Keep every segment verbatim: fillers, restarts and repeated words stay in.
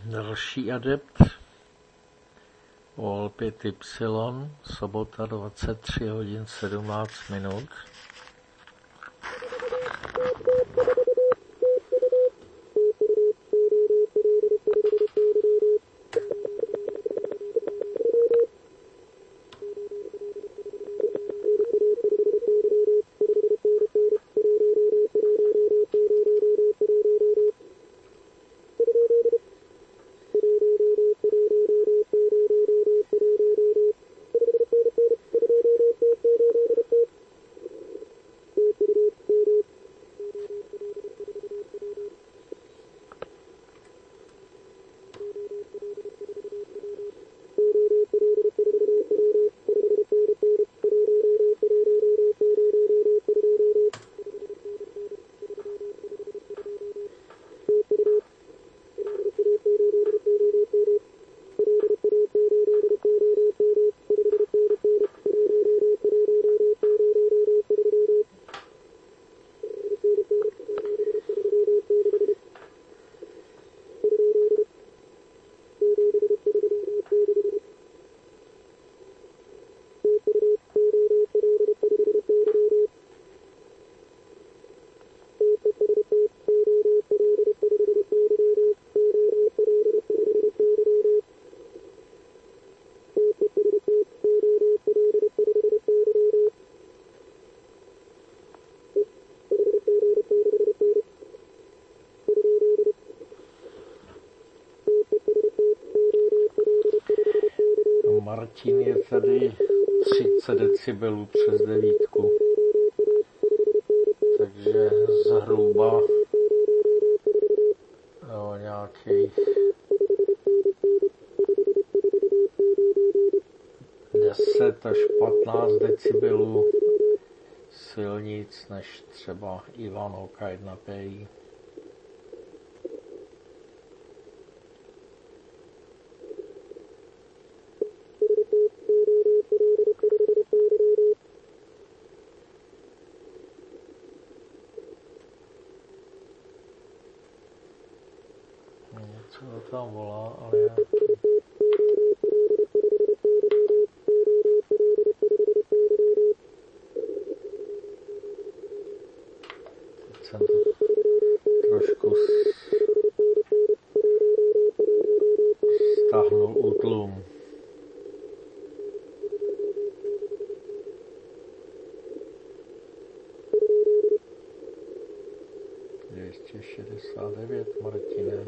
Další adept Vol pět Y, sobota dvacet tři hodin sedmnáct minut. Martin je tady třicet decibelů přes devítku, takže zhruba jo, nějakých deset až patnáct decibelů silnic než třeba Ivan K jedna P I. Co to tam volá, ale já... Teď jsem to trošku stáhnul útlum. dvě stě šedesát devět, Martine.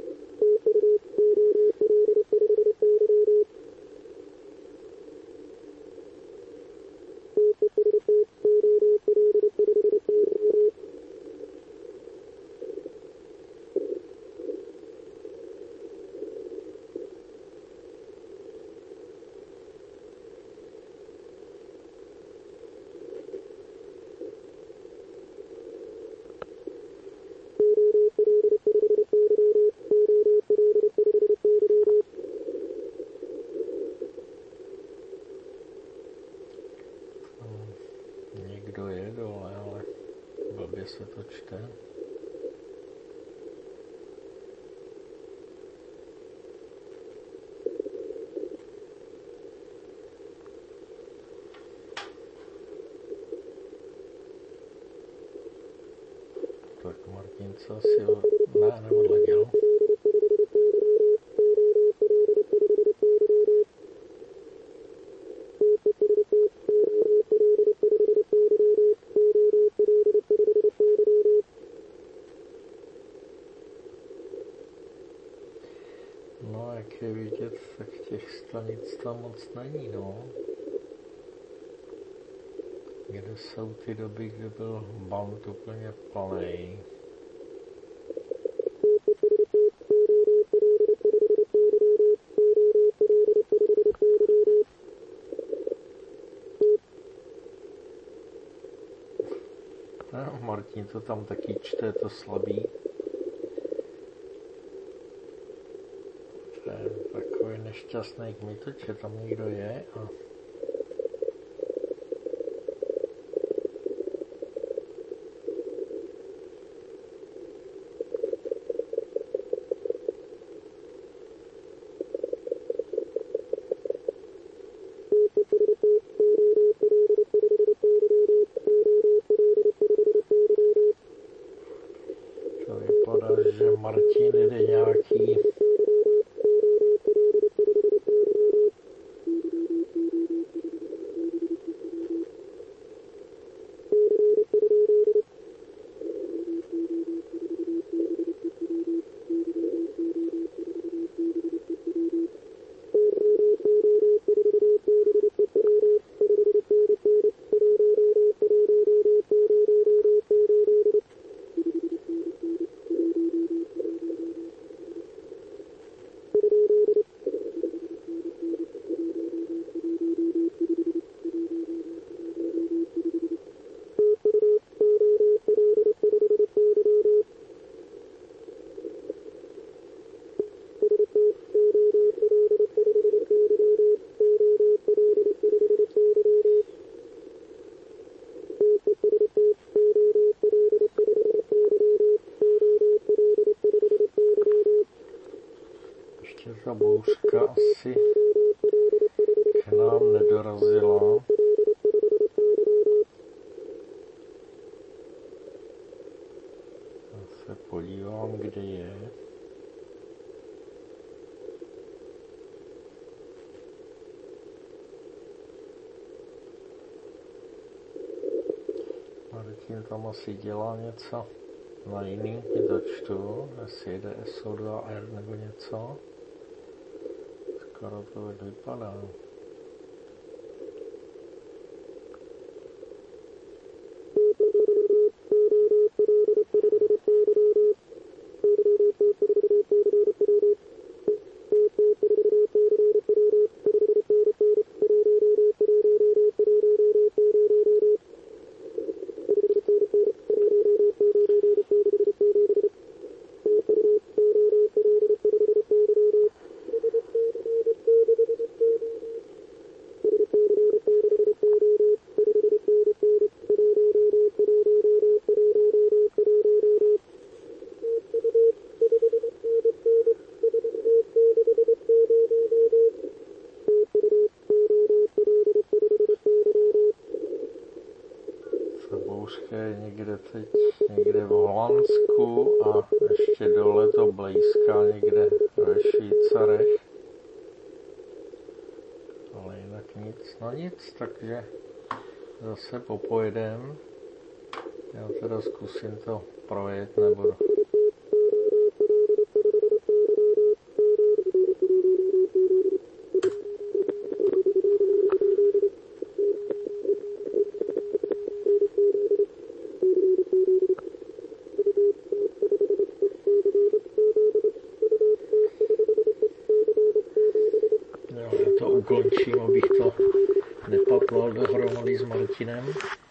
Někdo je dole, ale blbě se to čte. Tak Martin co asi ne, neodletěl. No, jak je vidět, tak těch stanic tam moc není, no. Kde jsou ty doby, kdy byl band úplně plnej. No, Martin to tam taky čte, to slabý. To je takový nešťastný kmitoč, že tam někdo je a vypadá, že Martin jde nějaký ještě ta bouřka asi k nám nedorazila. Já se podívám, kde je. Martin tam asi dělá něco na jiný, to čtu, jestli jde S O dva R nebo něco. Skoro to vypadá. Bouřka je někde teď, někde v Holandsku a ještě dole to blízká někde ve Švýcarech. Ale jinak nic, no nic, takže zase popojedem. Já teda zkusím to projet, nebudu. To ukončím, abych to nepatlal dohromady s Martinem.